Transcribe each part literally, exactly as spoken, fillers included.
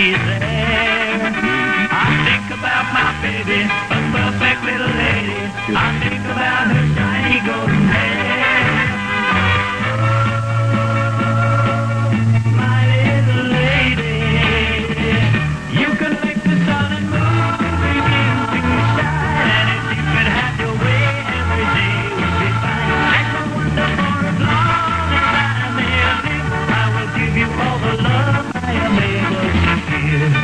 she's there. I think about my baby, a perfect little lady. I think about her shiny golden hair. My little lady, you can make the sun and moon begin to shine. And if you could have your way, every day would be fine. Like a wonderful as long as I may live, I will give you all the love I am able to give.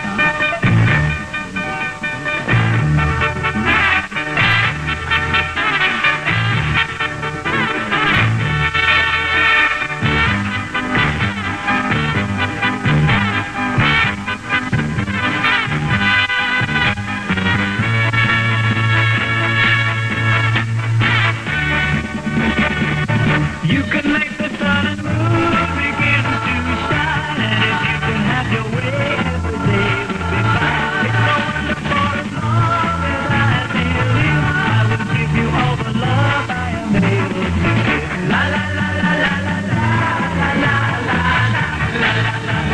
You can make the sun and moon begin to shine, and if you can have your way, every day will be fine. It's so wonderful as long as I may live, I will give you all the love I am able to give. La la la la la la la la la la la la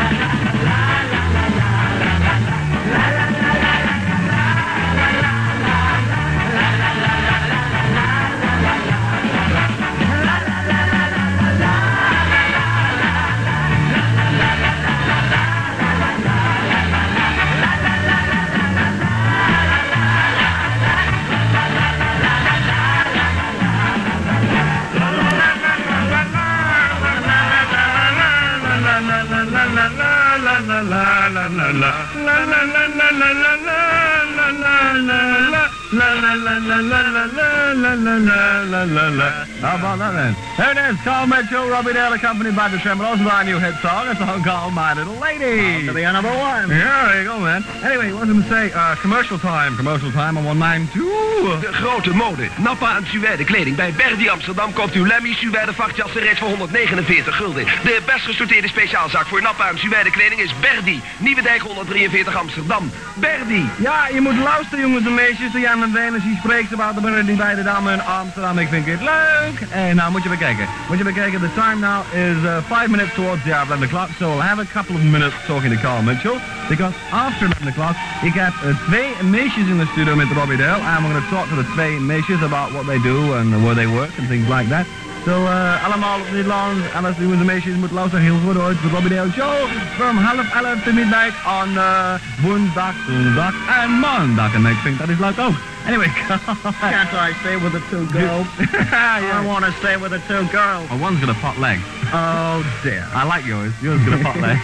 How about that then? There it is, Carl Mitchell, Robbie Dale, accompanied by the Tremolos, with our new hit song, a song called My Little Lady. To be a number one. Yeah, there you go, man. Anyway, what was I going to say? Uh, commercial time. Commercial time on one nine two. De grote mode. Nappa en Suède kleding. Bij Berdi Amsterdam koopt u Lemmy Suède vachtjassen reeds voor honderdnegenenveertig gulden. De best gesorteerde speciaalzaak voor Nappa en Suède kleding is Berdi. Nieuwe Dijk honderddrieënveertig Amsterdam. Berdi. Ja, je moet luisteren, jongens en meisjes. De Jan en Venus, die spreekt about de Berdi bij de dame in Amsterdam. Ik vind het leuk. En nou moet je bekijken. Moet je bekijken. The time now is uh, five minutes towards the hour of eleven o'clock. So we'll have a couple of minutes talking to Carl Mitchell. Because after eleven o'clock, ik heb uh, twee meisjes in de studio met Robbie Dale. And we're going to talk to the twee meisjes about what they do and where they work and things like that. So, uh, allemaal op Nederland, alles doen de meisjes moet luisteren heel goed uit. De Robbie Dale Show from half elf to midnight on uh, woensdag, zondag en maandag. En ik vind dat is leuk ook. Anyway, Can't I stay with the two girls? yeah. I want to stay with the two girls. Oh, one's got a pot leg. Oh, dear. I like yours. Yours got a pot leg.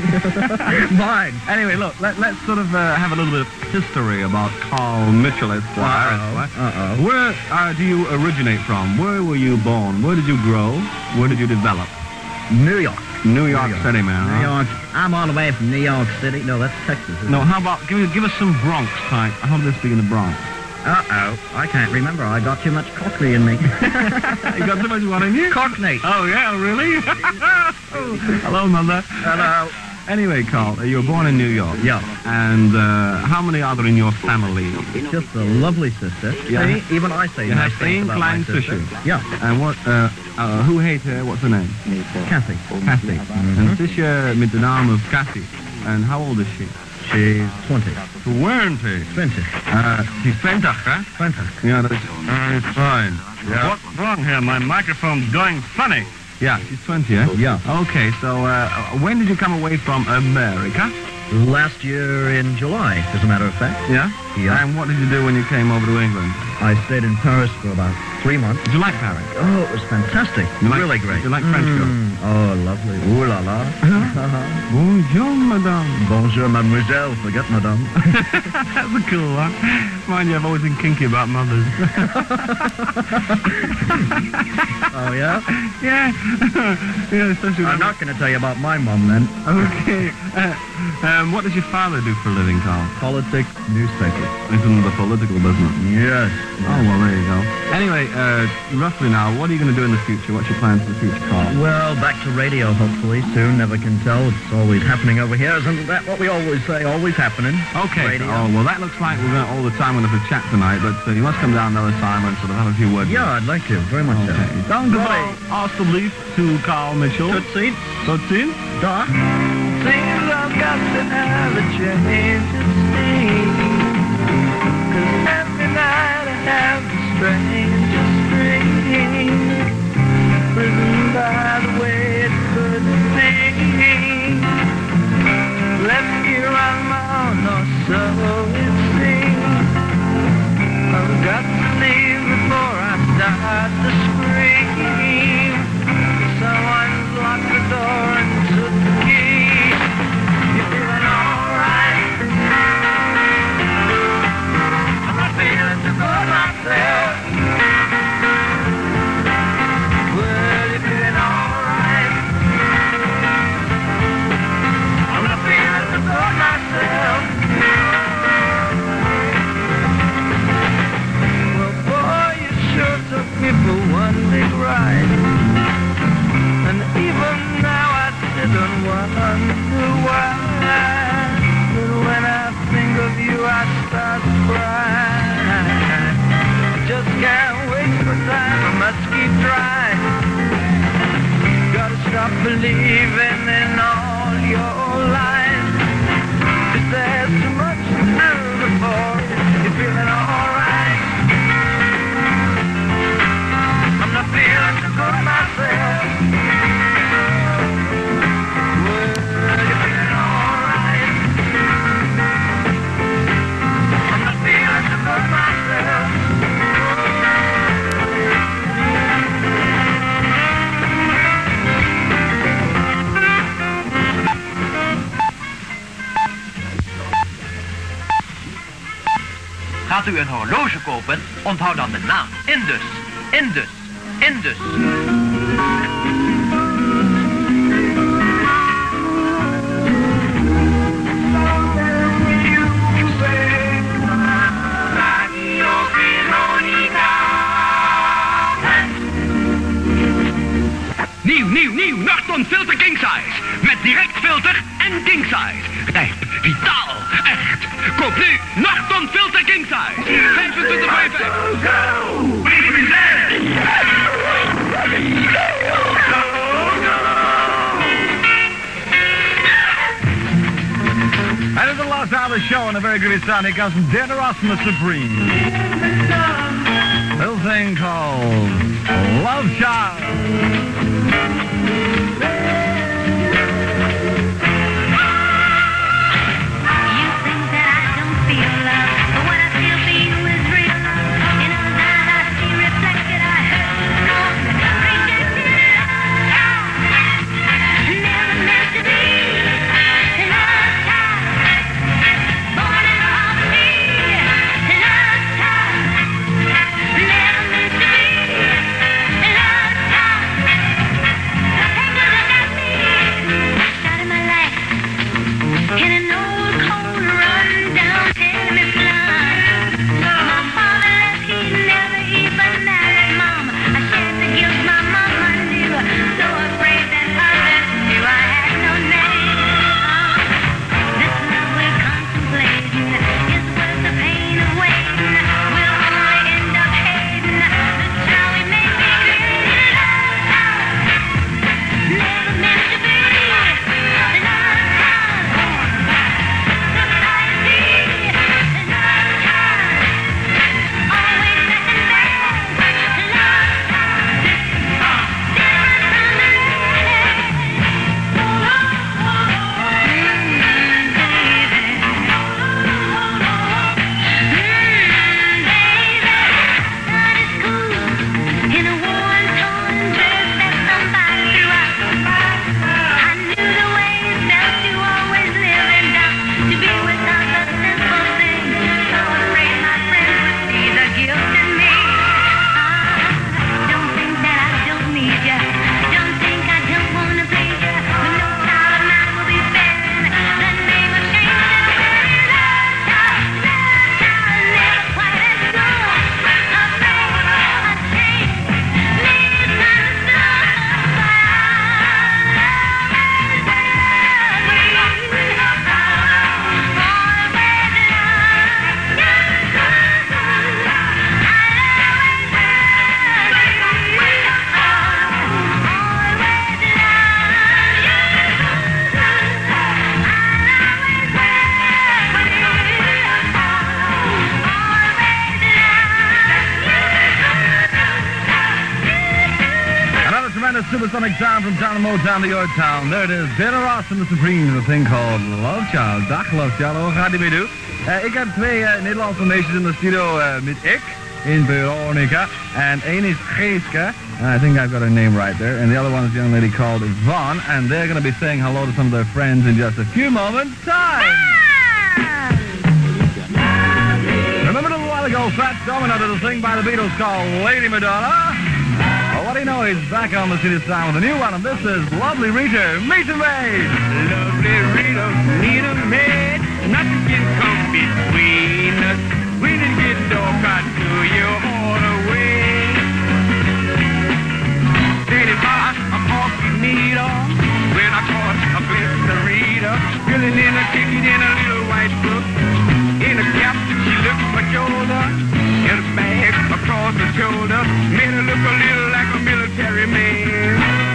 Mine. Anyway, look, let, let's sort of uh, have a little bit of history about Carl Mitchell Esquire. Uh-oh. Uh-oh. Where uh, do you originate from? Where were you born? Where did you grow? Where did you develop? New York. New York, New York. City, man. New huh? York. I'm all the way from New York City. No, that's Texas. Isn't No, it? how about, give, me, give us some Bronx type. How did they speak in the Bronx? Uh-oh. I can't remember. I got too much Cockney in me. You got too much one in you? Cockney. Oh, yeah, really? Oh, hello, mother. Hello. Anyway, Carl, you were born in New York. Yeah. And uh, how many are there in your family? Just a lovely sister. Yeah. See, even I say You nice have things één about my klein sister. zusje. Yeah. And what, uh, uh, who heet her? What's her name? Kathy. Kathy. Mm-hmm. And zusje met de naam of Kathy. And how old is she? She's twenty. twenty. twenty. Uh, she's twintig, huh? twenty. Yeah, that's very fine. Yeah. What's wrong here? My microphone's going funny. Yeah, she's twenty, eh? Yeah. Okay, so uh, when did you come away from America? Last year in July, as a matter of fact. Yeah? Yeah. And what did you do when you came over to England? I stayed in Paris for about three months. Did you like Paris? Oh, it was fantastic. You like, really great. You like French girls? Mm. Oh, lovely. Ooh la la. Bonjour, madame. Bonjour, mademoiselle. Forget madame. That's a cool one. Mind you, I've always been kinky about mothers. Oh, yeah? Yeah. Yeah, especially I'm when- not going to tell you about my mum, then. Okay. Uh, um, what does your father do for a living, Carl? Politics, newspaper. He's in the political business. Yes. Oh, well, there you go. Anyway, uh, roughly now, what are you going to do in the future? What's your plans for the future, Carl? Well, back to radio, hopefully, soon. Never can tell. It's always happening over here. Isn't that what we always say? Always happening. Okay. Radio. Oh, well, that looks like we're going to, all the time we're going to have a chat tonight, but uh, you must come down another time and sort of have a few words. Yeah, I'd like to. Very much Okay. so. Dank u wel, alstublieft, to Carl Mitchell. Tot ziens. Tot ziens. Dag. seems I've got to have a change of scene. 'Cause every night I have the strangest dream. Prisoned by the way it could be. Left here on my own, or so it seems. I've got to leave before I start to scream. Someone's locked the door and took the key. You're feeling alright? I'm not feeling too good myself. Well, you're feeling alright? I'm not feeling too good myself. Well, boy, you sure took me for one big ride. And even now I sit and wonder why. But when I think of you, I start to cry. I just can't wait for time, I must keep trying. Gotta stop believing in all your lies. 'Cause there's too much to do before you're feeling alright. I'm not feeling too good myself. Well, you're feeling alright. I'm not feeling too good myself. Gaat u een horloge kopen, onthoud dan de naam. Indus, Indus, Indus. Nieuw, nieuw, nieuw. Norton Filter King Size. Met direct filter en King Size. Rijp, vitaal, echt. Koop nu Norton Filter King Size. vijfentwintig bij vijf. And at the last hour of the show, on a very good sound, it comes from Dan Erasmus Supreme. Little thing called Love Child. Never meant to be, love time. supersonic sound from town of Motown to your town. There it is. Dana Ross and the Supremes, a thing called Love Child. Dag Love Child, hoe gaat die mee doen? Uh, ik heb twee uh, Nederlandse meisjes in de studio uh, met ik, in Veronica, and één is Geeske, and I think I've got her name right there, and the other one is a young lady called Yvonne, and they're going to be saying hello to some of their friends in just a few moments' time. Remember a little while ago, Fats Domino did a thing by the Beatles called Lady Madonna? Well, what do you know, he's back on the city sound with a new one, and this is Lovely Rita, Meet the Maid. Lovely Rita, need a maid. Nothing can come between us. We didn't get dark, I do you all away. Steady by a coffee needle. When I caught a glimpse of Rita, filling in a ticket in a little white book. In a cap, she looked my shoulder. In a bag across her shoulder. Made her look a little like a military man.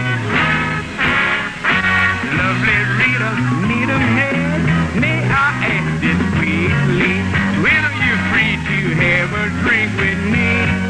Lovely Rita, need a man. May I ask this sweetly? When are you free to have a drink with me?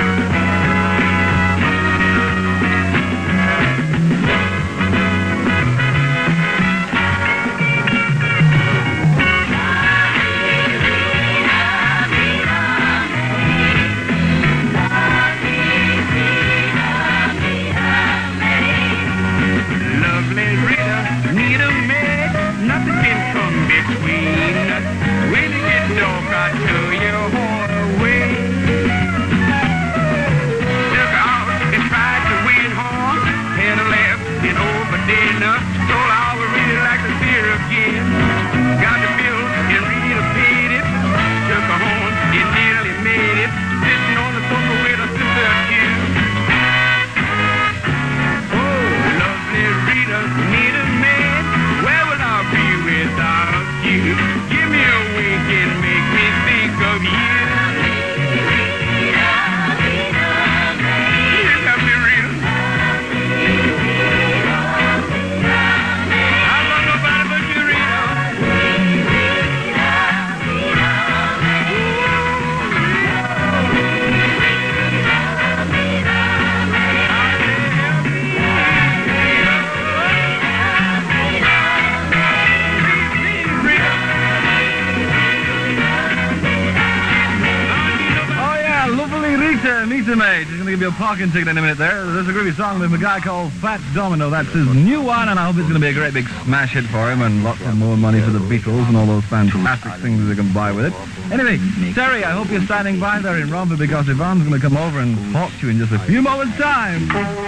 There's going to give you a parking ticket in a minute there. There's a groovy song with a guy called Fats Domino. That's his new one, and I hope it's going to be a great big smash hit for him and lots of more money for the Beatles and all those fantastic things they can buy with it. Anyway, Terry, I hope you're standing by there in Romford because Yvonne's going to come over and talk to you in just a few moments' time.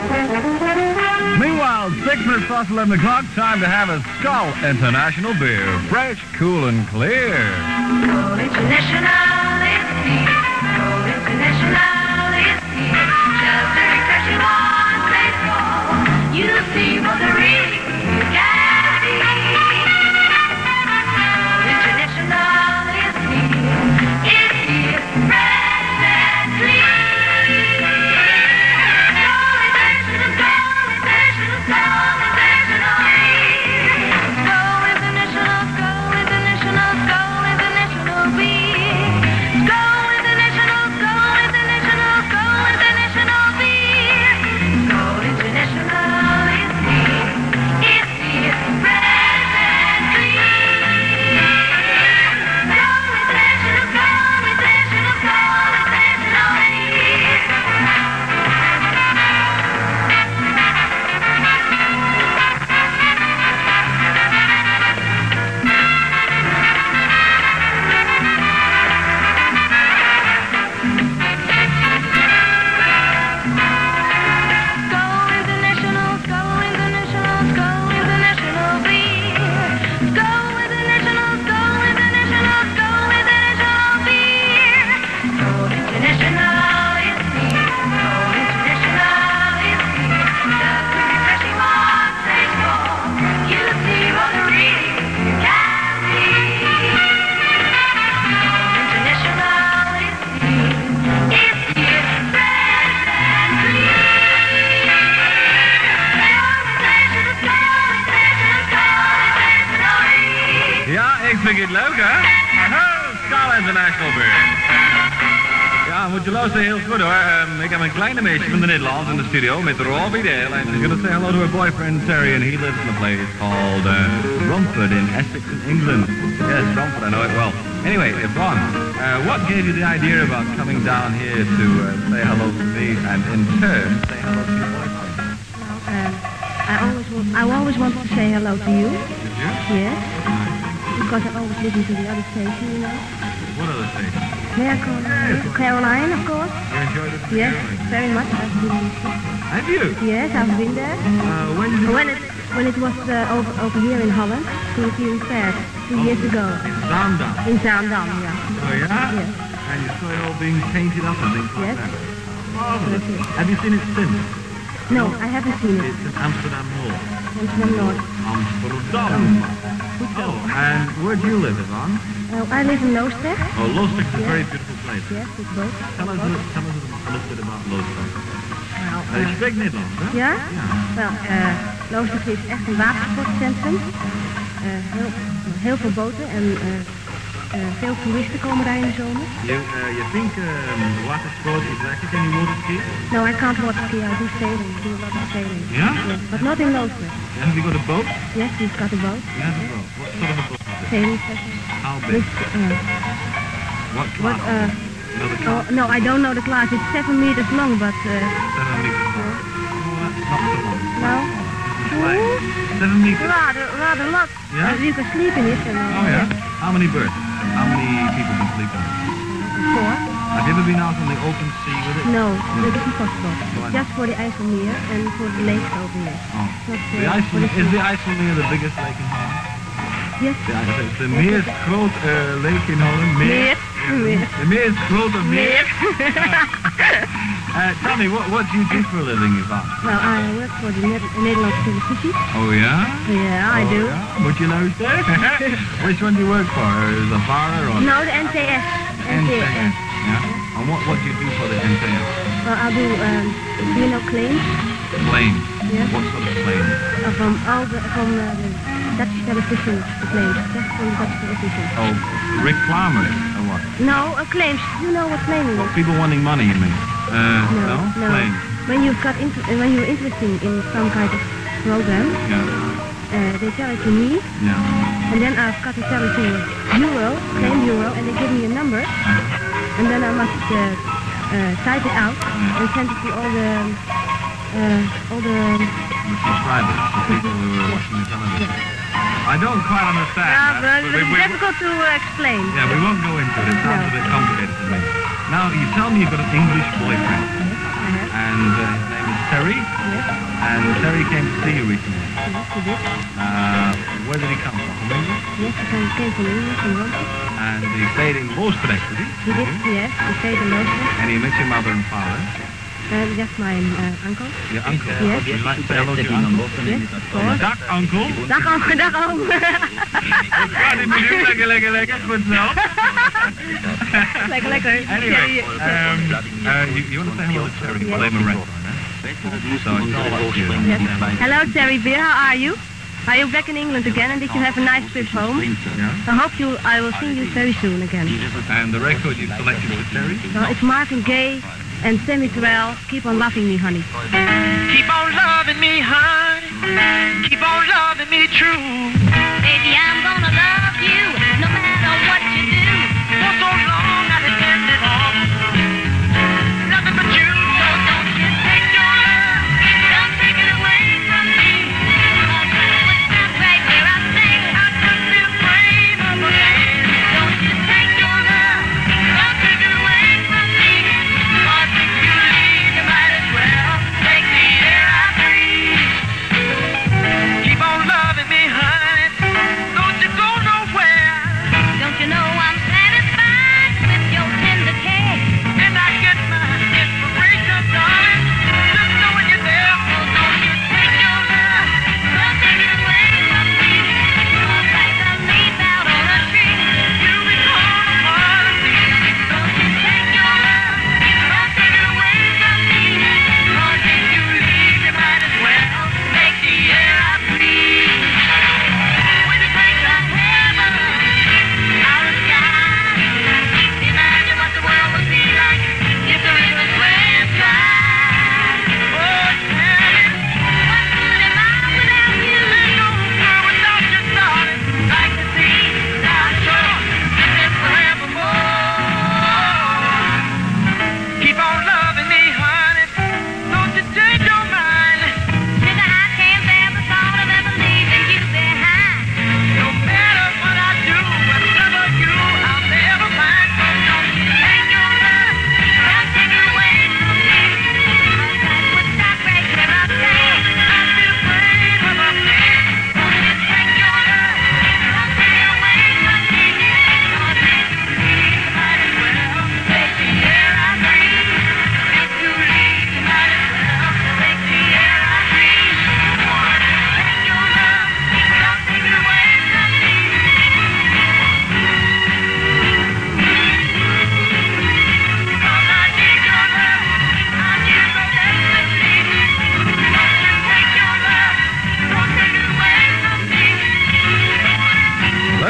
Meanwhile, six minutes past eleven o'clock, time to have a Skull International beer. Fresh, cool, and clear. Skull International is here. Skull International. Just a refreshing one, place for you see what the real you can be. International is here, it's here, fresh and clean. Skull International, Skull International, Skull International. Skull International, Skull International, Skull International beer. Skull International, Skull International, Skull International beer. Skull International is here, it's here, fresh and clean. Skull International, Skull International, Skull International beer. Skull International, Skull International, Skull International beer. Skull International, Skull International, Skull International beer. Skull International is here. Skull International is here. Just a refreshing one, place for you see what the real you can be. Skull International is here. It's here, fresh and clean. Ja, ik vind het leuk, hè? Oh, Skull International beer. Ja, Ja, moet je luisteren, heel goed hoor. Um, ik heb een kleine meisje van de Nederlands in de studio met Robbie Dale. And she's going to say hello to her boyfriend Terry, and he lives in a place called uh, Romford in Essex in England. Yes, Romford, I know it well. Anyway, Yvonne, uh, what gave you the idea about coming down here to uh, say hello to me and in turn say hello to your boyfriend? Um, I always want, I always wanted to say hello to you. Did you? Yes. Because I always listen to the other station, you know. What other station? Yeah, Caroline, Caroline, of course. You enjoyed it? Yes, very much. I've been. Have you? Yes, I've been there. Uh, when did you When it when it was uh, over over here in Holland, to the Viewing Fair, two years ago. In Zaandam. In Zaandam, yeah. Oh yeah? Yes. And you saw it all being painted up and things like Yes. that. Marvelous. That's it. Have you seen it since? No, I haven't seen it. It's in Amsterdam North. Amsterdam North. Amsterdam. Oh, and where do you live, Yvonne? Uh, I live in Loosdrecht. Oh, Loosdrecht is a Yes. very beautiful place. Yes, with both. Tell us, a- tell us a little bit about Loosdrecht. Well, Uh, je uh, spreekt Nederlands, hè? ja? Ja. Wel, uh, Loosdrecht is echt een watersportcentrum. Uh, heel, heel veel boten en uh, uh, veel toeristen komen daar in de zomer. You, uh, you think um, water sport is like can you water ski? No, I can't water ski. I do sailing. I do a lot of sailing. Yeah? Yes, but not in Loosdrecht. Have you got a boat? Yes, we've got a boat. You have a boat. What sort of a boat is it? Sailing session. How big? With, uh, What what, class? uh, Know the oh, class? no, I don't know the class. It's seven meters long, but uh, Seven meters long. Oh, that's not so long. no. Like seven meters. Rather, rather lot. Yeah? Uh, you can sleep in it. And, uh, Oh yeah. How many birds? How many people can sleep in it? Four. Have you ever been out on the open sea with it? No, that isn't possible. Why Just for the IJsselmeer and for the lakes over here. Oh. Not, uh, The for IJsselmeer, the is the sea. IJsselmeer the biggest lake in Holland? Yes. De, IJssel- de meest groot uh, lake in Holland. Meer. Meer. De meest grote meer. Meer. Uh, tell me, what, what do you do for a living, Yvonne? Well, I work for the Ned- Nederlandse televisie. Oh yeah? Yeah, I Oh, do. yeah? Moet je luisteren? Which one do you work for? Is it Vara or? No, the N T S. N T S. Yeah. And what, what do you do for the N T S? Well, I do, um, do you know claims? Planes. Yes. What sort of planes? Uh, from all the, from uh, the Dutch television claims. Just from Dutch television. Oh, reclamers or what? No, uh, claims. You know what claiming Well, is? people wanting money, you mean? Uh, No, no. Planes. When you've got inter- uh, when you're interested in some kind of program, Yeah. uh, they tell it to me, Yeah. and then I've got to tell it to Euro, claim Euro, and they give me a number, and then I must uh, uh, type it out and send it to all the uh, all the. The subscribers, the people who are watching the television. I don't quite understand Yeah, that. but we- it's we- difficult to uh, explain. Yeah, we won't go into it. It sounds No. a bit complicated to me. Now, you tell me you've got an English boyfriend, Yes, I have. and uh, his name is Terry, Yes, and Terry came to see you recently. yes, he did. Uh, where did he come from? From England? Yes, he came came from England, from Romford. And he stayed in Loosdrecht, did he? He did, yes, he stayed in Loosdrecht. And he met your mother and father, Uh, that's my uh, uncle. your uncle. Yes. Would you like to say hello to your uncle? Yes, of course. Dag, uncle. Dag oom, dag oom. Ja, die miljoen, lekker, lekker, lekker. Goed zo. Lekker, lekker. Anyway, Terry, um, uh, you, you want to say hello to Terry? Yes. Blame a restaurant, eh? So it's all up to you. Yes. Hello, Terry Beer. How are you? Are you back in England again, and did you have a nice trip home? Yeah. I hope you. I will see you very soon again. And the record you selected for Terry? Well, it's Marvin Gaye and Sammy Terrell. Keep on loving me, honey. Keep on loving me, honey. Keep on loving me true. Baby, I'm gonna love you no matter what you do. For so long I depended on nothing but you. So don't you take your love, don't take it away from me. Right where I say, I took this frame of a man. don't you take your love. Don't take it away from me. Cause if you leave, you might as well take the air I breathe. Keep on loving me, honey.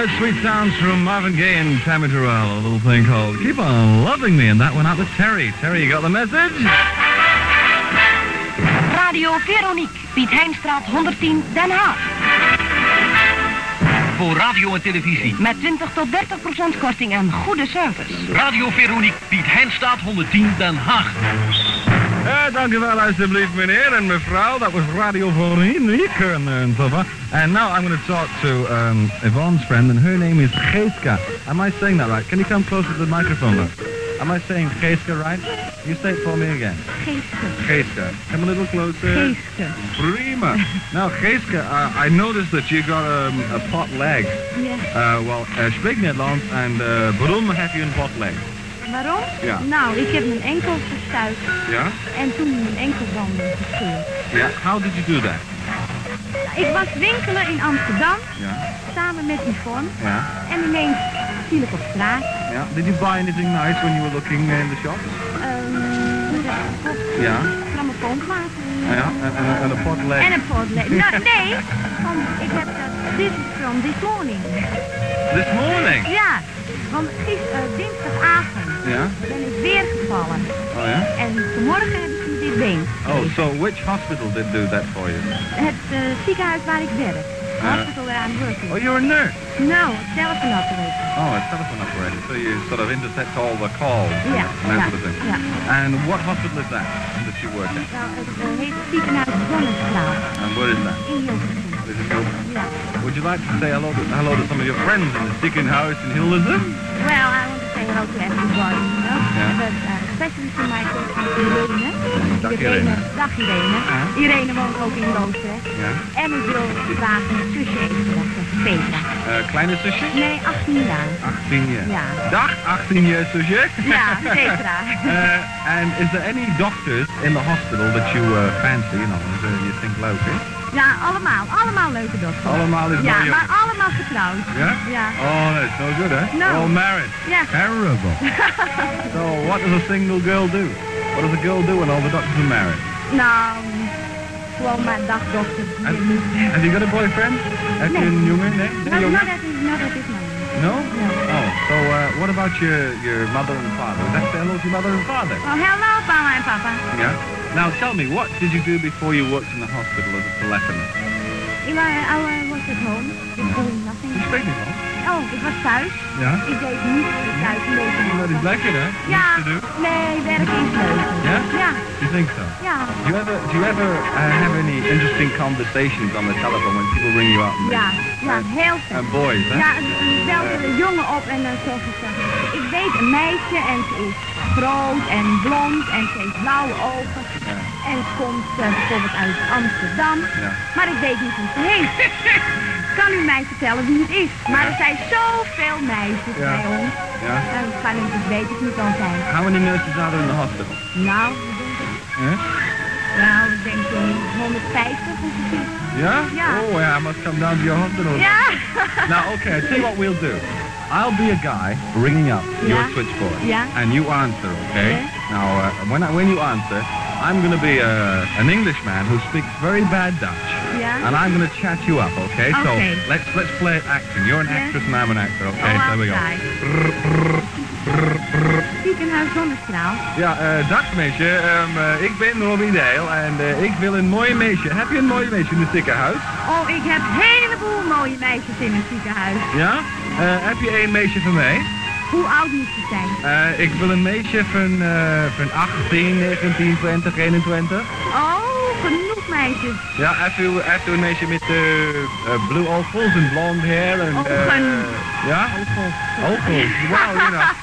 Those sweet sounds from Marvin Gaye and Tammy Terrell, a little thing called Keep On Loving Me, and that went out to Terry. Terry, you got the message? Radio Veronique, Piet Heinstraat honderdtien, Den Haag. Voor radio en televisie. Met twintig tot dertig procent korting en goede service. Radio Veronique, Piet Heinstraat honderdtien, Den Haag. Ja, dank u wel alsjeblieft meneer en mevrouw. Dat was Radio Veronique and so far. And now I'm going to talk to um, Yvonne's friend and her name is Geeska. Am I saying that right? Can you come closer to the microphone though? Am I saying Geeska right? You say it for me again. Geeske. Geeska. Come a little closer. Geeske. Prima. Now Geeska, uh, I noticed that you got um, a pot leg. Ja. Uh, well, uh, spreek Nederlands en uh, waarom heb je een pot leg? Waarom? Ja. Nou, ik heb mijn enkel verstuikt Ja? en toen mijn enkelbanden gescheurd. Ja. How did you do that? Ik was winkelen in Amsterdam, Ja. samen met Yvonne, Ja. en ineens viel ik op straat. Ja. Did you buy anything nice when you were looking in the shop? Ehm, wat heb ik gekocht? Ja. Grammofoonplaat. Ja. En, en, en een pot leg. En een potleg. Nou, nee, want ik heb dat, this is from this morning. This morning? Ja, want gisteren, uh, dinsdagavond, Ja. ben ik weer gevallen. Oh ja? En vanmorgen hebben ze me dit been Oh, gegeven. so which hospital did do that for you? Het uh, ziekenhuis waar ik werk. Ja. Hospital where I'm working. Oh, you're a nurse? No, telephone operator. Oh, a telephone operator. So you sort of intercept all the calls Ja, and that ja, sort of thing. ja. And what hospital is that that you work at? Nou, het uh, heet ziekenhuis Zonnestraal And what is that? in Hilversum. This is Hilversum. Ja. Would you like to say hello to, hello to some of your friends in the ziekenhuis in Hilversum? Well, I want to say hello to everybody, you know. Ja. But uh, especially to my cousin Irene. Dag Irene. Dag Irene. Ja. Irene woont ook in Loosdrecht. Ja. En ik wil graag mijn zusje even wachten, Petra. Uh, kleine zusje? Nee, achttien jaar. achttien jaar. Ja. Dag, achttien jaar zusje. Ja, Petra. uh, and is there any doctors in the hospital that you uh, fancy, you know, that you think local? Ja, allemaal. Allemaal leuke dokters. Allemaal is Ja, mooi, maar jongen. allemaal getrouwd. Ja? Ja. Oh, that's no good, eh? No. All married. Ja. Terrible. So, what does a single girl do? What does a girl do when all the doctors are married? Nou, gewoon maar dagdokter. And, have you got a boyfriend? Heb je Nee. een jongen? Nee? No, Een jongen? not at this, not at this moment. No? No. Oh, so uh, what about your, your mother and father? Would that say hello to your mother and father? Oh, hello, Mama and Papa. Yeah. Now tell me, what did you do before you worked in the hospital as a telephonist? Ik wa- I was at home, just doing nothing. Je spreekt niet van? Oh, ik was thuis. Ja. Ik deed niet thuis een beetje. Dat is lekker, hè? Ja, Niets te doen. nee, werk is leuk. Ja? Ja, You think so? ja. Do you ever, do you ever uh, have any interesting conversations on the telephone when people ring you up? and- Ja, ja, heel veel. And boys, hè? Ja, dan belt er een jongen op en dan zeggen ze, ik weet een meisje en ze is groot en blond en ze heeft blauwe ogen. Ja. En ze komt eh, bijvoorbeeld uit Amsterdam, Ja. maar ik weet niet hoe ze heet. Kan u mij vertellen wie het is? Maar er zijn zoveel meisjes Ja. bij ons. Ja. Nou, dat kan ik, dat weet ik niet altijd. How many nurses are there in the hospital? Nou, wat denk ik? Huh? Nou, ik denk zo'n honderdvijftig ongeveer. Yeah? Yeah. Oh, yeah, I must come down to your hospital. Ja! Now, okay, I'll tell you what we'll do. I'll be a guy ringing up your Yeah. switchboard. Yeah. And you answer, okay? Yeah. Now, uh, when, I, when you answer, I'm going to be uh, an Englishman who speaks very bad Dutch. Yeah. And I'm going to chat you up, okay? Okay. So let's let's play acting. You're an Yeah. actress and I'm an actor, okay? Oh, There we go. outside. Ziekenhuis Zonnestraal. Ja, uh, dag meisje. Um, uh, ik ben Robbie Dale en uh, ik wil een mooi meisje. Heb je een mooi meisje in het ziekenhuis? Oh, ik heb een heleboel mooie meisjes in het ziekenhuis. Ja? Uh, heb je één meisje voor mij? Hoe oud moet ze zijn? Uh, ik wil een meisje van, uh, van achttien, negentien, twintig, eenentwintig. Oh, genoeg meisjes. Ja, even, even een meisje met uh, uh, blue ovals en blond hair. En, uh, Ogen. Ja? Ogels. Wow, you know.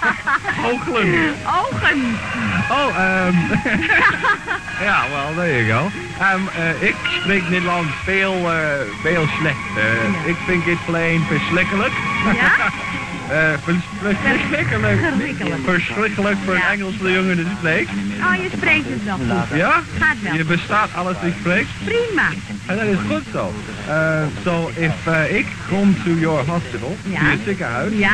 Ogelen. Ogen. Oh, um, ja, well, there you go. Um, uh, ik spreek Nederlands veel, uh, veel slecht. Uh, Ja. Ik vind het plain verschrikkelijk. Ja? Uh, vers- verschrikkelijk. Verschrikkelijk. Verschrikkelijk voor een Ja. Engelse jongen te spreken. Oh, je spreekt het wel goed. Ja? Gaat wel. Je bestaat alles wat je spreekt. Prima. En dat is goed zo. Uh, so if uh, ik kom to your hospital, Ja. to je ziekenhuis, Ja?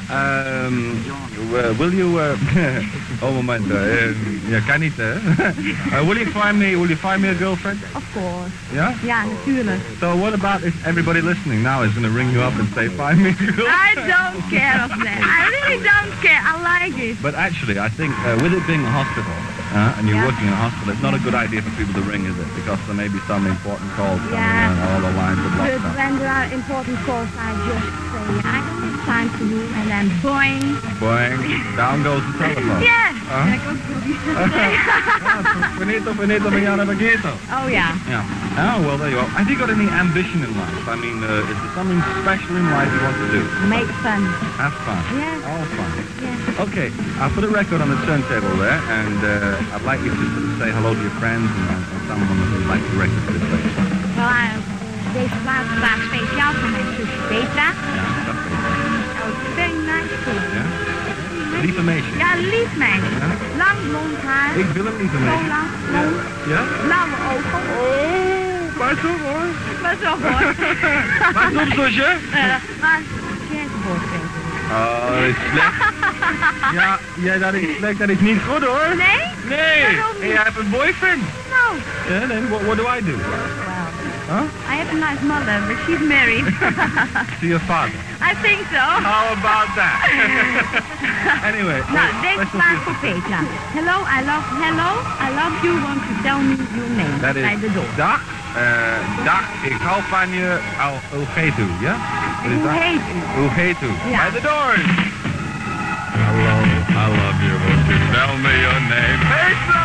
Um, uh, will you, uh, oh moment, uh, ja, kan niet hè. uh, will you find me, will you find me a girlfriend? Of course. Yeah? Ja, natuurlijk. So what about if everybody listening now is going to ring you up and say, find me a girlfriend? I don't care of that. I really don't care. I like it. But actually, I think uh, with it being a hospital, uh, and you're Yeah. working in a hospital, it's not a good idea for people to ring, is it? Because there may be some important calls coming Yeah. in and all the lines are blocked But up. when there are important calls, I just say, I don't have time for you, and then boing. Boing, down goes the telephone. Yeah. Huh? That goes to the Finito, finito, manana, baguette. Oh, yeah. Yeah. Oh, well, there you go. Have you got any ambition in life? I mean, uh, is there something special in life you want to do? Make fun. Have fun. Yeah. All fun. Yeah. Okay, I'll put a record on the turntable there, and uh, I'd like you to sort of say hello to your friends and, uh, and someone who'd like to record this place. Well, I, deze plaat is vandaag speciaal voor mijn zusje Petra. Ja, dat weet ik. Oh, very nice too. Ja? Lieve meisje. Ja, lief meisje. Ja? Lang blond haar. Ik wil een lieve Zo meisje. lang, blond. Ja? Blauwe ogen. Oh, pas op hoor. Pas op hoor. Pas op, zusje. Uh, maar, jij is boyfriend. Oh, dat is slecht. Ja, ja, dat is slecht. Dat is niet goed hoor. Nee? Nee. Waarom niet? Hey, I have a boyfriend. No. Yeah, then what, what do I do? Well, Huh? I have a nice mother, but she's married. To your father. I think so. How about that? Anyway. Nou, uh, deze let's plaat just- voor Petra. Hello, I love, hello, I love you, won't you tell me your name? Dat is Bij de door. dag, uh, dag, ik hou van je, au, hoe heet u, ja? Wat is Hoe dat? heet u? Hoe heet u? Ja. Bij de doors. Hello, I love you, won't you tell me your name? Petra!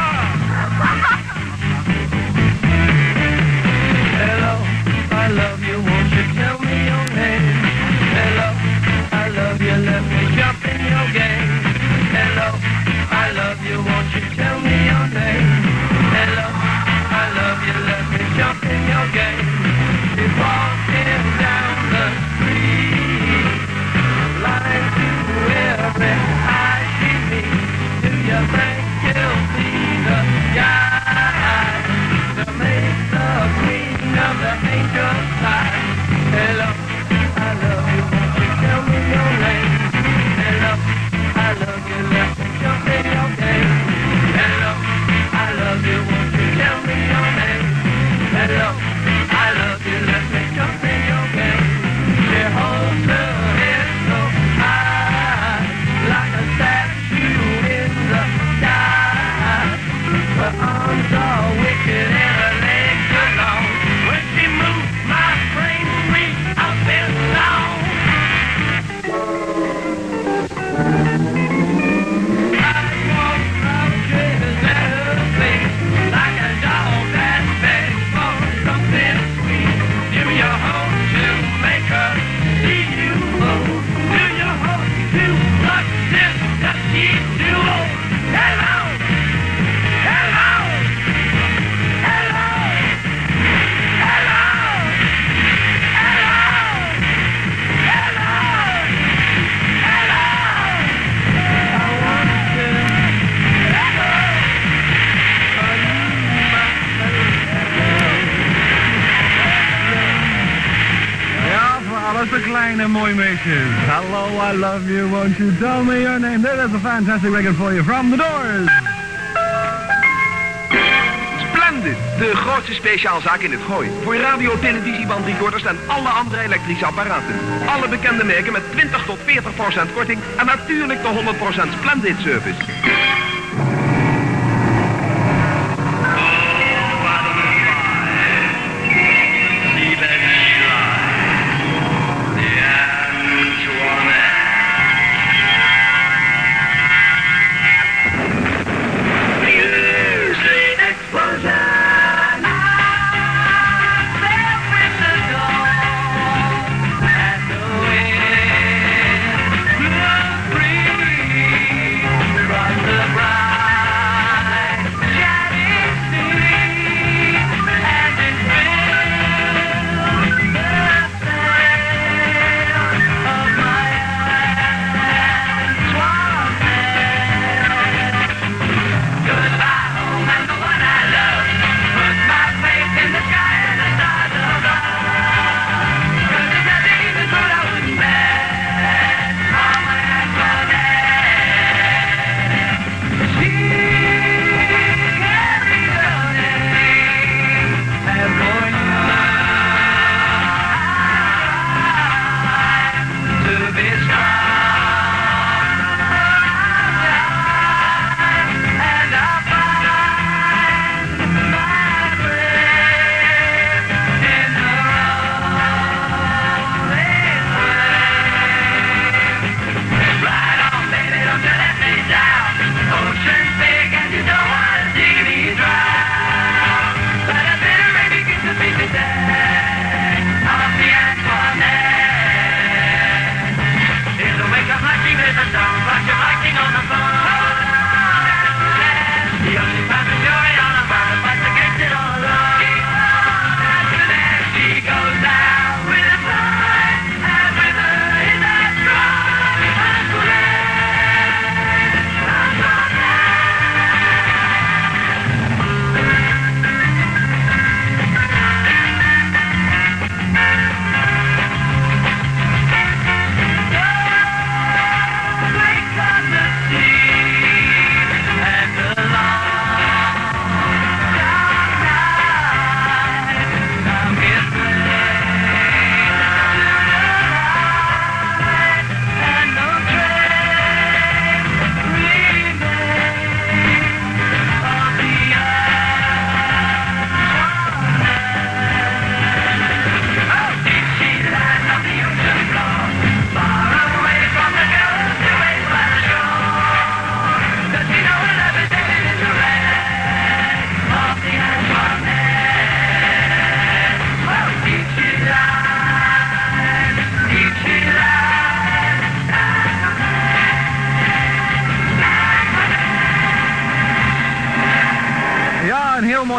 Hello, I love you, won't you tell me your name? Hello, I love you, let me jump in your game. Hello, I love you, won't you tell me your name? Hello, I love you, let me jump in your game. You're walking down the street, lying to every eye she meets. Do you think you'll see the guy to make the queen of the angels high? Hello, I love you, won't you tell me your name? Hello, I love you, let me jump in your game. Hello, I love you, won't you tell me your name? Hello, I love you, let me jump in your game. She holds her head so high, like a statue in the sky. Her arms are wicked and her legs are long. When she moves, my brain screams out this song. I walk around chasing at her face, like a dog that begs for something sweet. Do you hope to make her see you? Oh, do you hope to watch this that she do? Oh, hello, hello, hello, hello, hello, hello, hello. I want to echo Ja, voor alles de kleine mooi meisjes. Hello, I love you, won't you tell me your name? That is a fantastic record for you from the doors. Splendid, de grootste speciaalzaak in het Gooi. Voor radio, televisie, bandrecorders en alle andere elektrische apparaten. Alle bekende merken met twintig tot veertig procent korting en natuurlijk de honderd procent Splendid service. music explosion. There with the dawn and the wind blew free from the bright.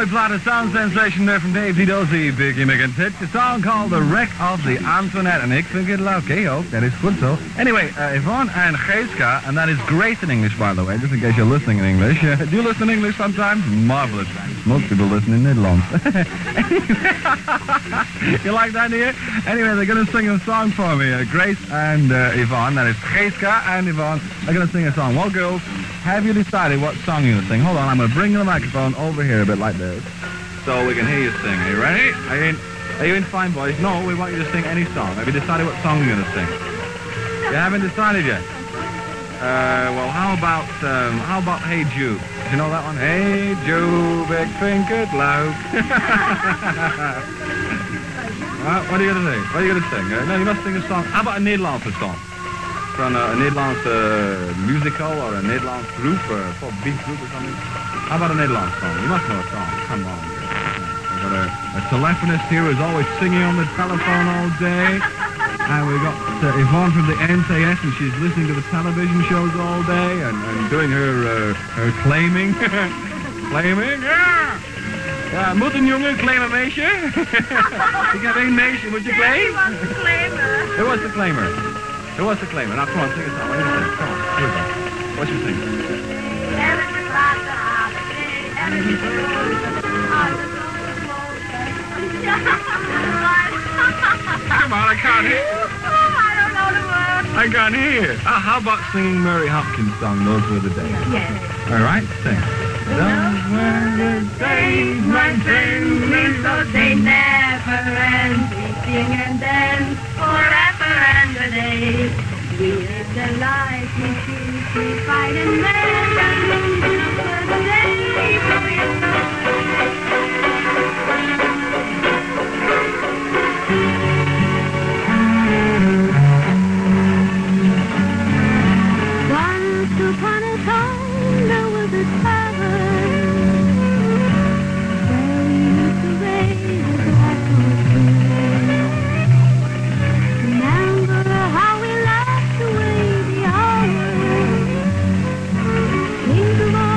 mooie plaat, a sound sensation there from Dave Dozy, Biggie McIntyre. A song called The Wreck of the Antoinette. En ik vind het leuk, okay, oh, that is good so. Anyway, uh, Yvonne and Geeska, and that is great in English, by the way, just in case you're listening in English. Uh, do you listen in English sometimes? Marvelous. Most people listen in Nederlands. You like that here? Anyway, they're going to sing a song for me. Uh, Grace and uh, Yvonne, that is Geeska and Yvonne, are going to sing a song. Well, girls, have you decided what song you're going to sing? Hold on, I'm going to bring the microphone over here a bit like this, so we can hear you sing. Are you ready? Are you in, are you in fine, boys? No, we want you to sing any song. Have you decided what song you're going to sing? You haven't decided yet? Uh, well, how about, um, how about Hey Jude? Do you know that one? Hey Jude, ik vind het leuk. Well, what are you going to sing? What are you going to sing? Uh, no, you must sing a song. How about a Nederlandse song? From a, a Nederlandse uh, musical or a Nederlandse group, or a pop beat group or something. How about a Nederlandse song? You must know a song. Come on. We've got a, a telephonist here who's always singing on the telephone all day. And we've got uh, Yvonne from the N C S, and she's listening to the television shows all day and, and doing her uh, her claiming. Claiming? Ja! Ja, moet een jongen claimen meisje? Ik heb één meisje, moet je claim? Who was the claimer? Who was the claimer? Now, come on, sing a song. What do you sing? Come on, here we go. What's your sing? Come on, I can't hear. I don't know the words. I can't hear. Uh, how about singing Mary Hopkins' song, Those Were the Days? Yes. All right, sing. Those were the days, my friends, Those they never end. We sing and dance forever and a day. We live the life we choose, we fight and mend, and those were the days we Once upon a time there was a tavern where we used to raise a apple. Remember how we laughed away the hours. Think of all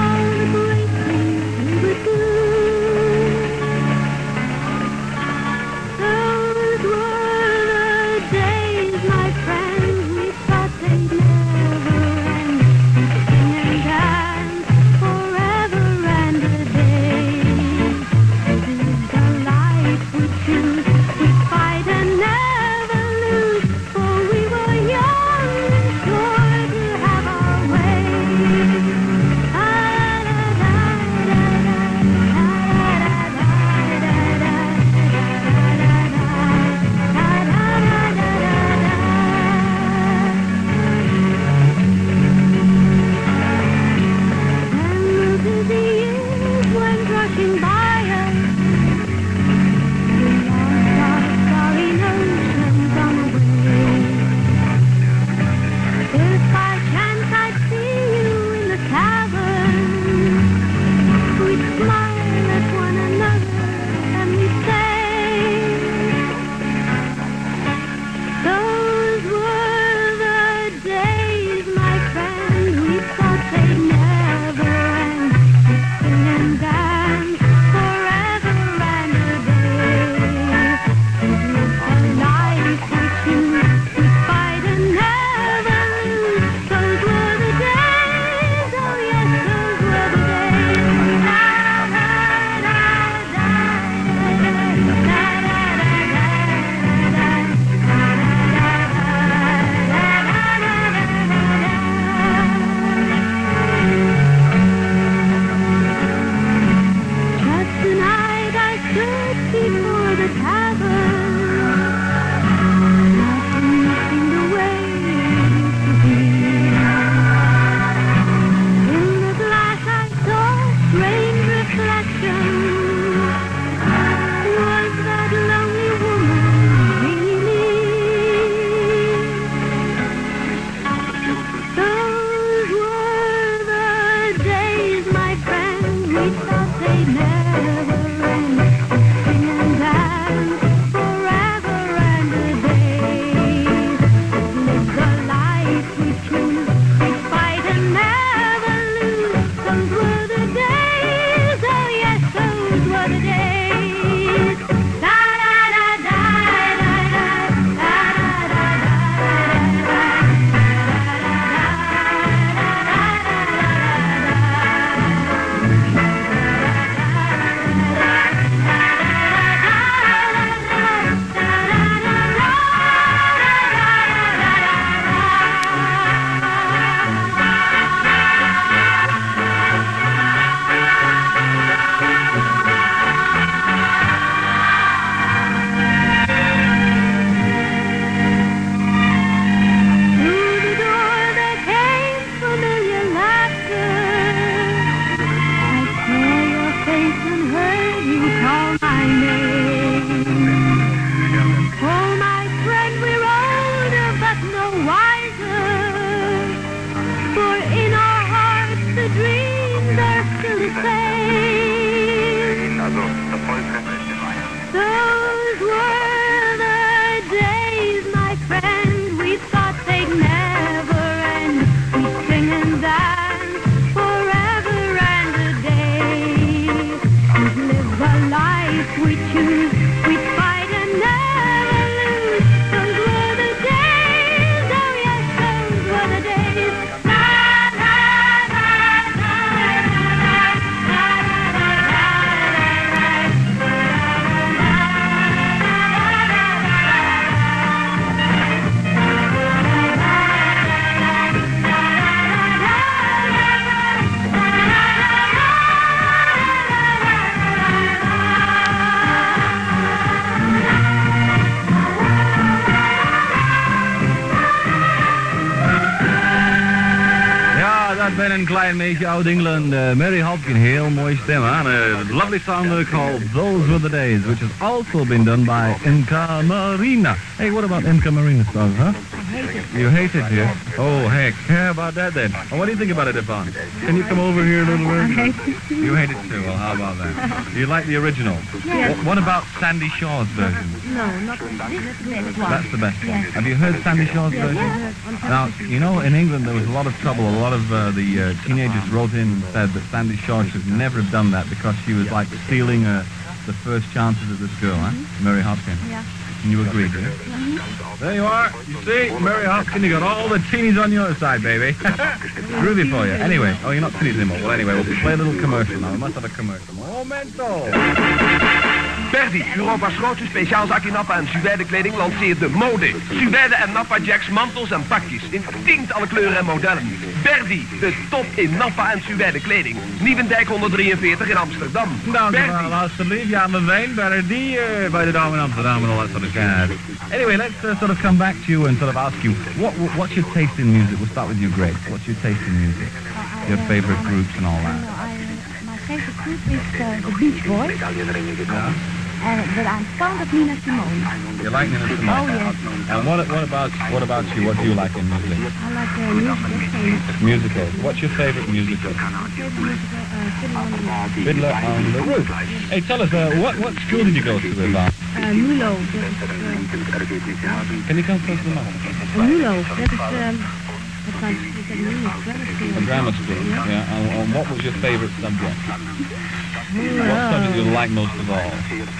Ben een klein beetje oud-England. Uh, Mary Hopkin, heel mooie stem, huh? A lovely song uh, called Those Were the Days, which has also been done by Inca Marina. Hey, what about Inca Marina's song, huh? I hate it. You hate it, yeah? Oh, heck. How about that, then? Well, what do you think about it, Yvonne? Can you come over here a little I bit? hate it. You hate it too? Well, how about that? Do you like the original? Yes. What, what about Sandy Shaw's version? No, not this. This is the best one. That's the best one. Yes. Have you heard Sandy Shaw's Yes, version? yes, on Now, television. you know, in England there was a lot of trouble. A lot of uh, the uh, teenagers wrote in and said that Sandy Shaw should never have done that because she was like stealing uh, the first chances of this girl, huh? Mary Hopkin. Yeah. And you agreed, yeah? There you are. You see, Mary Hopkin, you got all the teenies on your side, baby. Groovy for you. Anyway, oh, you're not teenies anymore. Well, anyway, we'll play a little commercial now. We must have a commercial. Momento. Verdi, Europa's grootste speciaalzaak in Nappa en Suède kleding, lanceert de mode. Suède en Nappa Jacks, mantels en pakjes in tientallen kleuren en modellen. Verdi, de top in Nappa en Suède kleding. Nieuwendijk honderddrieënveertig in Amsterdam. Dank u Verdi. wel, alstublieft. Ja, mijn wijn, Verdi, uh, bij de dame in Amsterdam and all that sort of jazz. Anyway, let's uh, sort of come back to you and sort of ask you, what, what what's your taste in music? We'll start with you, Grace. What's your taste in music? I, Your uh, favorite I- groups and all I that? know, I, uh, my favorite group is uh, the Beach Boys, Yeah? and, but I'm fond of Nina Simone. You like Nina Simone? Oh, yes. And what what about what about you? What do you like in music? I like uh, music, famous. Musicals. What's your favorite musical? My favorite musical, uh, Fiddler on the Roof. Fiddler on the Roof. Hey, tell us, uh, what what school did you go to, Yvonne? Uh, Mulo, that is, uh, Can you come close to the mic? uh, Mulo, that is, um, what kind of school is that in English? Grammar school. A grammar school. Yeah. And, and what was your favorite subject? Mulo. What subject did you like most of all?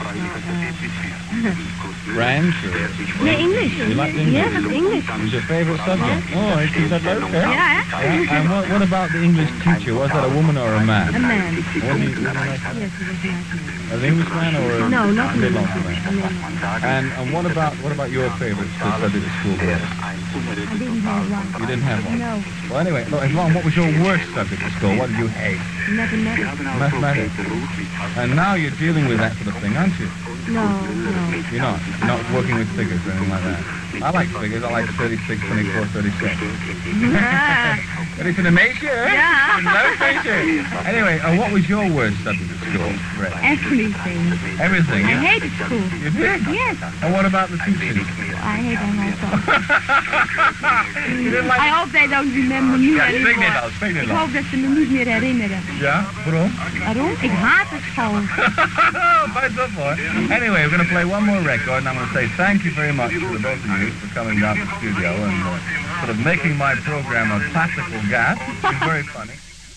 French or? Nee, English. You like English? Yes, it's English. Was your favorite subject? Oh, is that leuk, hè? Yeah, Yeah. And what, what about the English teacher? Was that a woman or a man? a man. Was he, was he like Yes, he was a nice man. an Englishman or a No, not me. Nederlandse A man? man. And, and what about what about your favorite subject at school, Grace? I didn't have one. You didn't have one? No, Well, anyway, look, Yvonne, what was your worst subject at school? What did you hate? mathematics. Mathematics. And now you're dealing with that sort of thing, aren't you? No, no. You're not. You're not working with figures or anything like that. I like figures. I like thirty-six, twenty-four, thirty-six. Ready for the meisje, hè? Ja. Een leuk meisje. Anyway, uh, what was your worst subject at school, Ray? Everything. Everything, I yeah? hated school. You did? Yes, And what about the teachers? I hate them also. You didn't like... I hope they don't remember me Ja, spreek anymore. Nederlands, spreek Ik Nederlands. hoop dat ze me niet meer herinneren. Ja, waarom? Waarom? Ik haat de school. Bite up, boy. Anyway, we're going to play one more record, and I'm going to say thank you very much to the both of you for coming down to the studio and uh, sort of making my program a classical gas. It's very funny.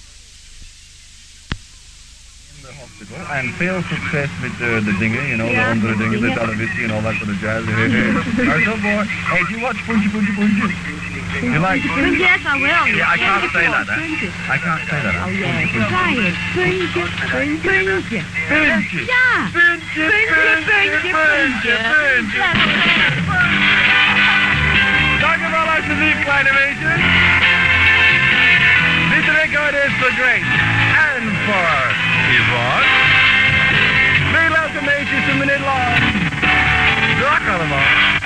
In the hospital. And veel succes met uh, the dingen, you know, the Ja, andere dingen, the dingen. televisie and all that sort of jazz. Alright, so boy. Hey, do you watch Puntje Puntje Puntje? You like... Yes, I will. Yeah, I can't say that, Puntje. hè? I can't say that. Oh, yes. Try it. Puntje, puntje, puntje. Puntje. Ja. Puntje, Puntje, puntje, puntje. Dank u wel alsjeblieft, kleine meisjes. Dit record is for Grace en voor Yvonne. Twee leuke meisjes een minuut lang. Dag allemaal.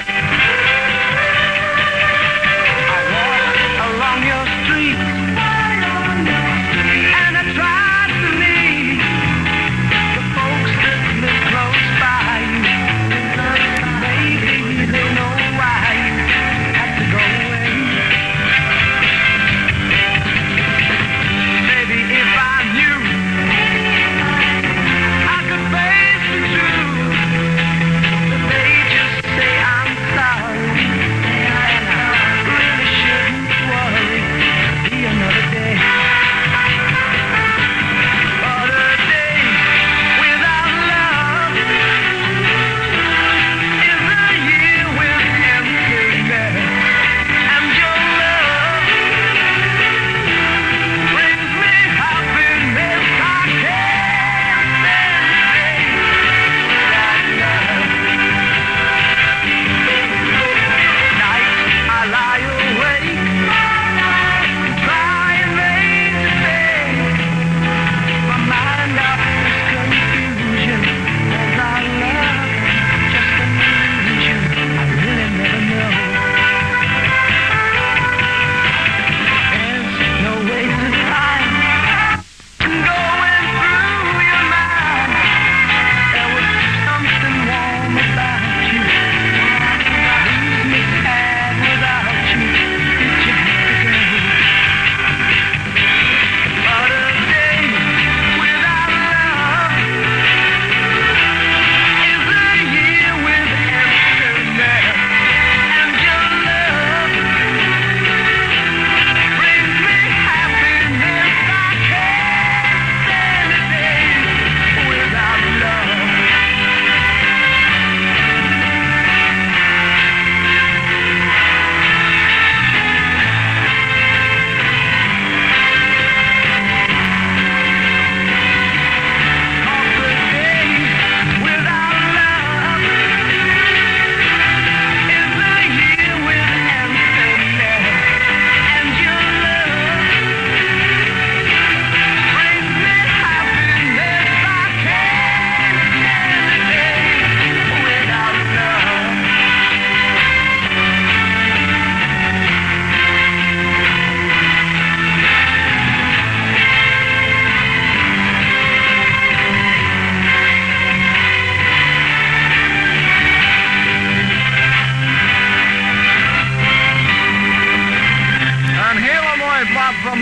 I walk along your street, and I try to meet the folks that live close by you. Maybe they know why you have to go away. Maybe if I knew, I could face the truth, but they just say I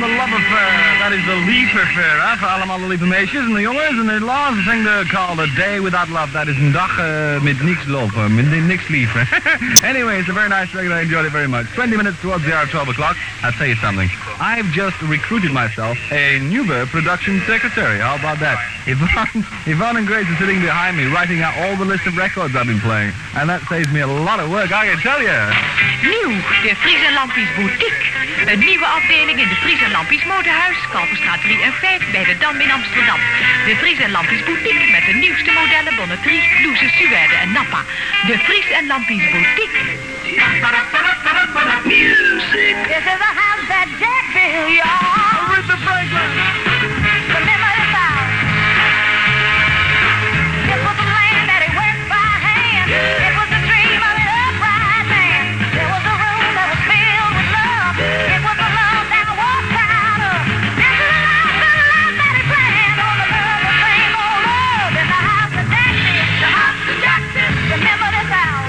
the love affair. Dat is de lief affair, hè? Voor allemaal de lieve meisjes en de jongens. En de laatste thing they call a day without love. Dat is een dag uh, met niks lopen, met niks lief. Anyway, it's a very nice record. I enjoyed it very much. twenty minutes towards the hour of twelve o'clock. I'll tell you something. I've just recruited myself a Nuber production secretary. How about that? Yvonne, Yvonne and Grace are sitting behind me, writing out all the list of records I've been playing. And that saves me a lot of work, I can tell you. Nieuw, de Fries en Lampies Boutique. Een nieuwe afdeling in de Fries en Lampies Modehuis, Kalverstraat drie en vijf bij de Dam in Amsterdam. De Fries en Lampies Boutique met de nieuwste modellen, bonnetries, blouses, suède en nappa. De Fries en Lampies Boutique. Music. This is a house that Jack built, y'all. Aretha Franklin. Remember this house. It was a land that he worked by hand. It was a dream of an upright man. There was a room that was filled with love. It was a love that I was proud of. This is a life, the life that he planned. On the love, the same old love. In the house that Jack built. The house that Jack built. Remember this house.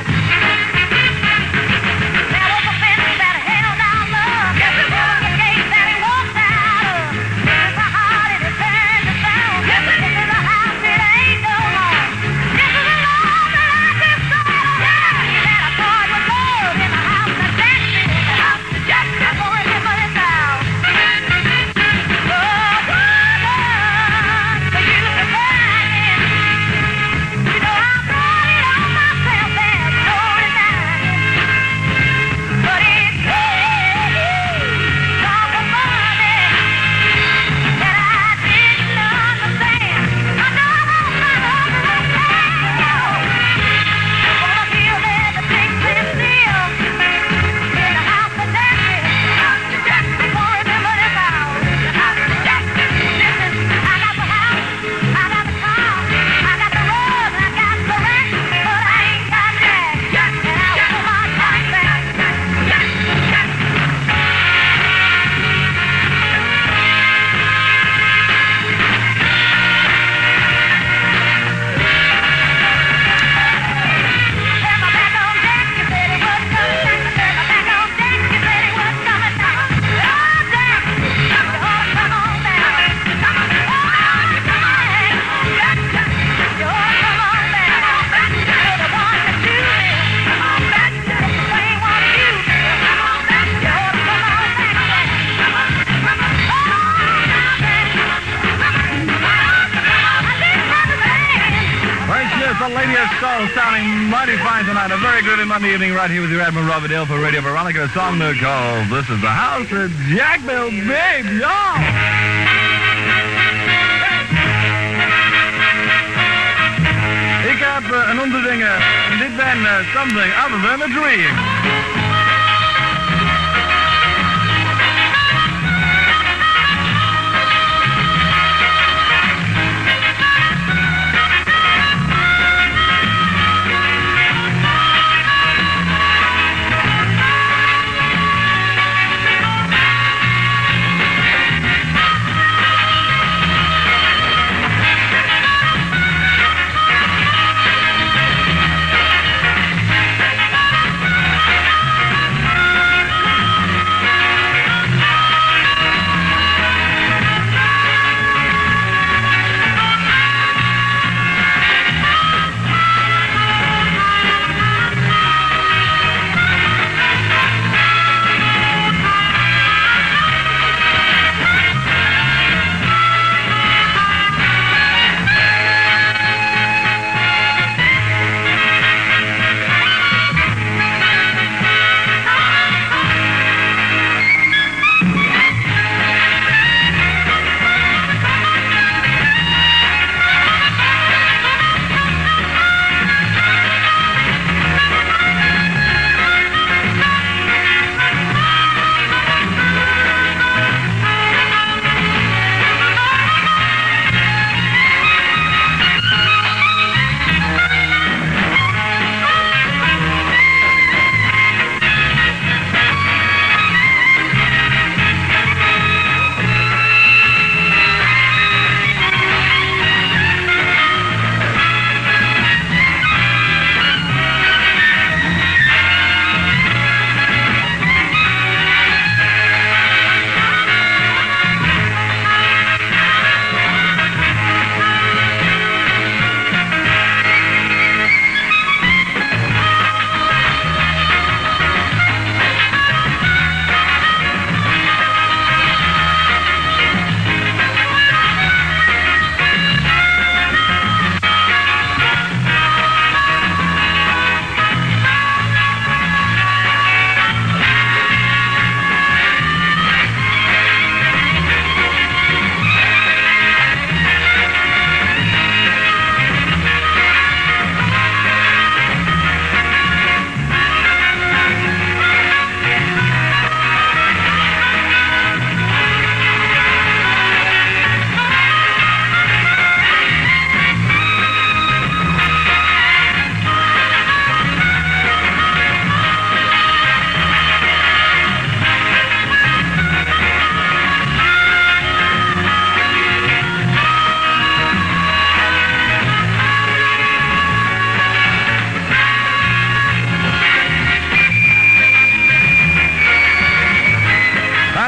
There was a fence that held our love. Yes, it was a gate that he walked out of. This is a heart and it turned to stone. Yes, this is a house that ain't no home. This is a love that I can start. That I thought was love in the house that Jack built. The house that Jack built. So remember this house. Oh, woman, for you to find it. You know I brought it on myself and no denying. But it's heavy, talk of money that I didn't understand. I know I won't find understand. I'm gonna feel that the big place still in the house of Jack. The house of Jack. So remember this house. The house of Jack. Listen, I got the house, I got the car, I got the rug, I got the rack, but I ain't got Jack. And I want my time back. Jack, Jack. Turn my back on Jack, you said he was coming back. Turn my back on Jack, you said he was coming back. Oh, Jack, you ought to come on back. Come on, oh, come on, Jack, Jack. You ought to come on back. You're the one that you miss. Come on back, Jack. The same one you miss. Come on back, you ought to come on back, Jack. Come on, come on, oh, come on back. Come on, come on, I didn't understand. Right, yes, the Lady of Soul sounding mighty fine tonight. A very good Monday evening right here with your Admiral Robert Dale for Radio Veronica. A song they call This is the House that Jack built, babe, y'all. Ik heb uh, een onderdingen. Dit ben uh, something other than a dream.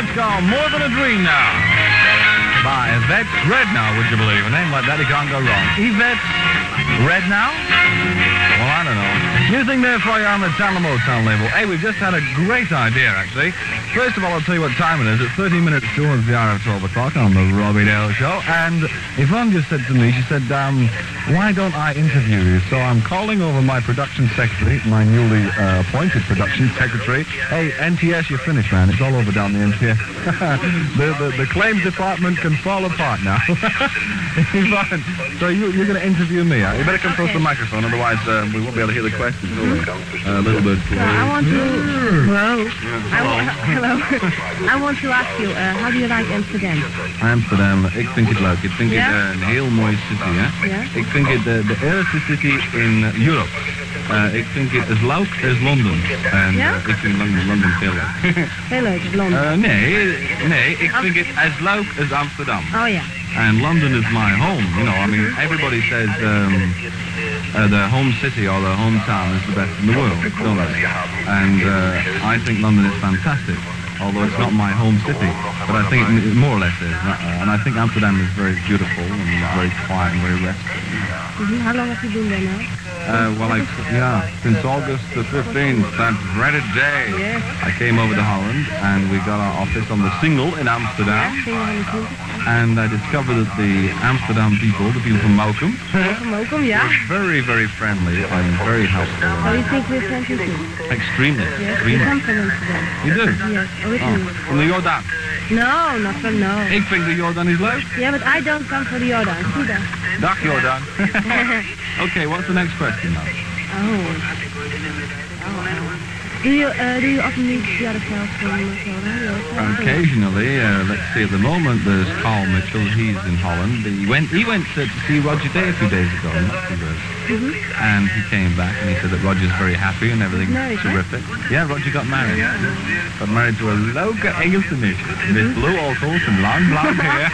That's called More Than a Dream Now. By Yvette Red Now, would you believe? A name like that, it can't go wrong. Yvette Red Now? Well, I don't know. New thing there for you on the Town Motown label. Hey, we've just had a great idea, actually. First of all, I'll tell you what time it is. It's thirty minutes towards the hour of twelve o'clock on the Robbie Dale Show. And Yvonne just said to me, she said, um, why don't I interview you? So I'm calling over my production secretary, my newly uh, appointed production secretary. Hey, N T S, you're finished, man. It's all over down the N T S. the, the, the claims department can fall apart now. Yvonne, so you, you're going to interview me, huh? You better come close to the microphone, otherwise uh, we won't be able to hear the questions, will we? Uh, a little bit. So I want to... Hello. I wa- hello. I want to ask you, uh, how do you like Amsterdam? Amsterdam, ik vind het leuk. Ik vind Ja? het uh, een heel mooie city, hè? Ja? Ik vind het de, de eerste city in uh, Europe. Uh, ik vind het as leuk as Londen. En Ja? uh, ik vind Londen, Londen heel leuk. Heel leuk, Londen. Uh, nee, nee, ik vind het as leuk as Amsterdam. Oh ja. And London is my home. You know, I mean, everybody says um, uh, their home city or their hometown is the best in the world, don't they? And uh, I think London is fantastic, although it's not my home city. But I think it more or less is. Uh, and I think Amsterdam is very beautiful and very quiet and very restful. Mm-hmm. How long have you been there now? Uh, well, I, yeah, since August the fifteenth, that dreaded day, Yes. I came over to Holland and we got our office on the Single in Amsterdam. And I discovered that the Amsterdam people, the people from Mokum, Welcome, welcome, yeah. were very, very friendly and very helpful. So you think we're friendly too? Extremely, Yes. You extremely. come from Amsterdam? You do? Yes, Oh, originally. from the Jordaan. No, not from no. Ik vind de Jordaan is leuk. Yeah, but I don't come from the Jordan. See that? Dag Jordaan. Okay, what's the next question now? Oh. Oh. Do you uh, do you often meet the other fellows from uh, Occasionally, uh, let's see, at the moment there's Carl Mitchell, he's in Holland. He went he went to, to see Roger Day a few days ago in Luxembourg. Mm-hmm. And he came back and he said that Roger's very happy and everything's Married, huh? terrific. Yeah, Roger got married. Got married to a local Engelse meisje. With blue orgels and long blonde hair.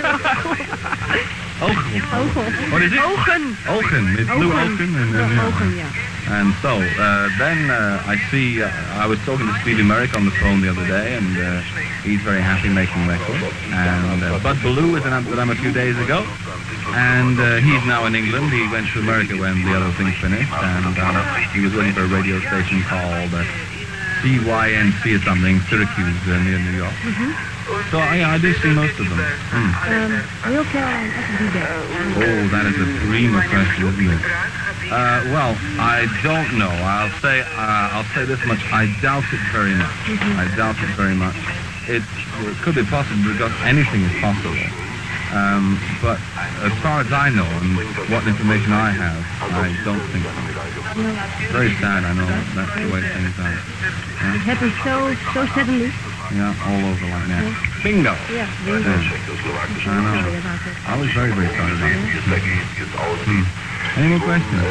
Ogen. Ogen. What is it? Ogen. Ogen, with blue Ogen. ogen. And, and, Oh, Ogen, yeah. And so, uh, then uh, I see, uh, I was talking to Stevie Merrick on the phone the other day, and uh, he's very happy making records. And uh, Bud Ballou was in Amsterdam a few days ago, and uh, he's now in England. He went to America when the other thing finished, and uh, he was working for a radio station called uh, C Y N C or something, Syracuse, uh, near New York. So, yeah, I do see most of them. Mm. Um, will Caroline ever be back? Oh, that is a dream of question, isn't it? Uh, well, I don't know. I'll say uh, I'll say this much. I doubt it very much. I doubt it very much. It, it could be possible because anything is possible. Um, but as far as I know and what information I have, I don't think so. Very sad, I know. That's the way things are. It happened so so suddenly. Yeah, all over like that. Bingo. Yeah, bingo. Yeah. I know. Sorry about that. I was very, very sorry about it. Hmm. Any more questions?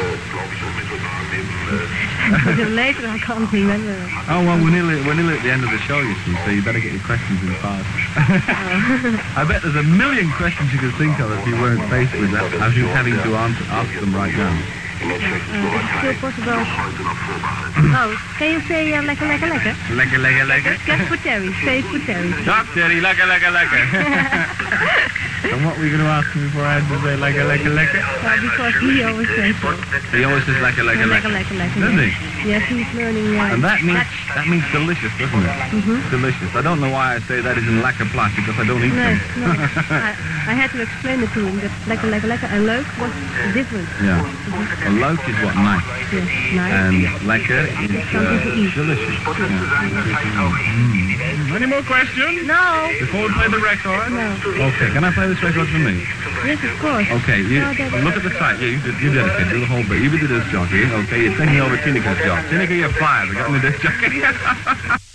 But later I can't remember. Oh, well, we're nearly, we're nearly at the end of the show, you see, so you better get your questions in fast. I bet there's a million questions you could think of if you weren't faced with that, as you having to answer, ask them right now. Uh, it's still possible. Oh, can you say uh, lekker, lekker, lekker? Lekker, lekker, lekker. Just for Terry. Say it for Terry. Dag, Terry, lekker, lekker, lekker. And what were you going to ask me before I had to say lekker, lekker, lekker? Well, because he always says so. He always says lekker, lekker, Lekker, lekker. lekker, lekker. Doesn't yes. he? Yes, he's learning. Uh, And that means that means delicious, doesn't it? Mhm. Delicious. I don't know why I say that is in lekker plat, because I don't eat No, them. no. I, I had to explain it to him that lekker, lekker, lekker and leuk was different. Yeah. Well, leuk is what, nice. Yes, nice. And lekker is Something to uh, eat. delicious. Yeah. Mm. Any more questions? No. Before we play the record? No. Okay, can I play this record for me? Yes, of course. Okay, you No, that- look at the site. Yeah, you did, you did it, kid. Do the whole bit. You did the disc jockey. Okay, you're taking over Tineka's job. Tinika, you're fired. I got in the disc jockey.